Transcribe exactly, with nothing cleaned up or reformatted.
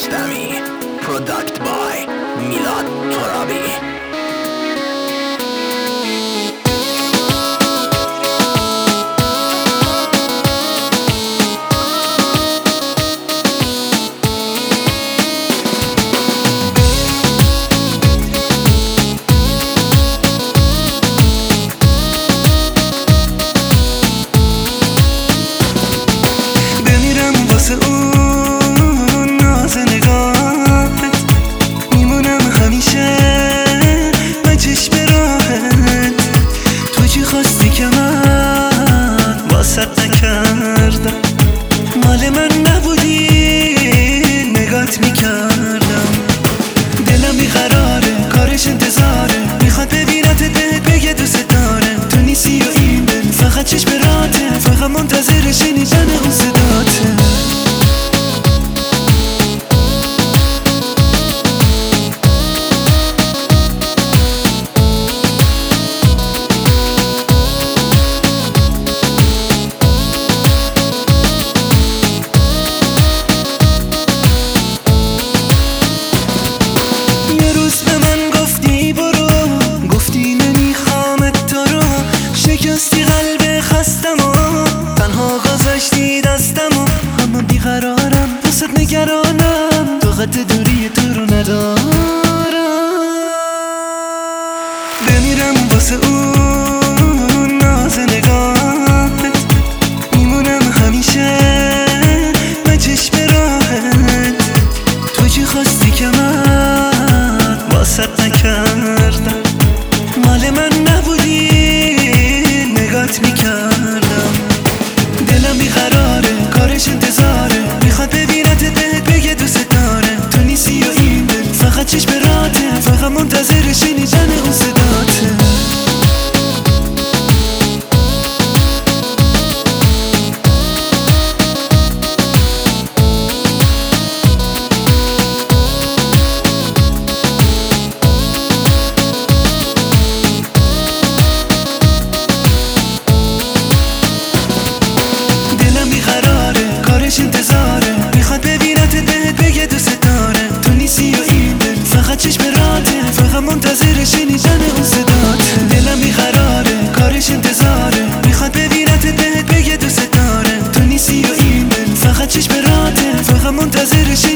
رستمی. Product by میلاد ترابی. نکردم مال من نبودی نگات میکردم دلم بیقراره کارش انتظاره میخواد ببینت بهت بگه دوست داره تو نیستی و این دل فقط چشم راته فقط منتظر شنیدن اون صداته شکستی قلب خستم و تنها گذاشتی دستم و اما بیقرارم واسه نگرانم طاقت دوری تو رو ندارم بمیرم واسه اون ناز نگاهت میمونم همیشه به چشم راهت تو چی خواستی که من واسه نکردم مال من نبودی نگات میکردم دلم بیقراره کارش انتظاره میخواد ببینت بهت بگه دوست داره تو نیستی و این دل فقط چشم راته فقط منتظر شنیدن اون صداته انتظاره میخواد ببینت بهت بگه دوست داره تو نیستی و این دل فقط چشم راته فقط منتظر شنیدن اون صداته دلم بیقراره کارش انتظاره میخواد ببینت بهت بگه دوست داره تو نیستی و این دل فقط چشم راته فقط منتظر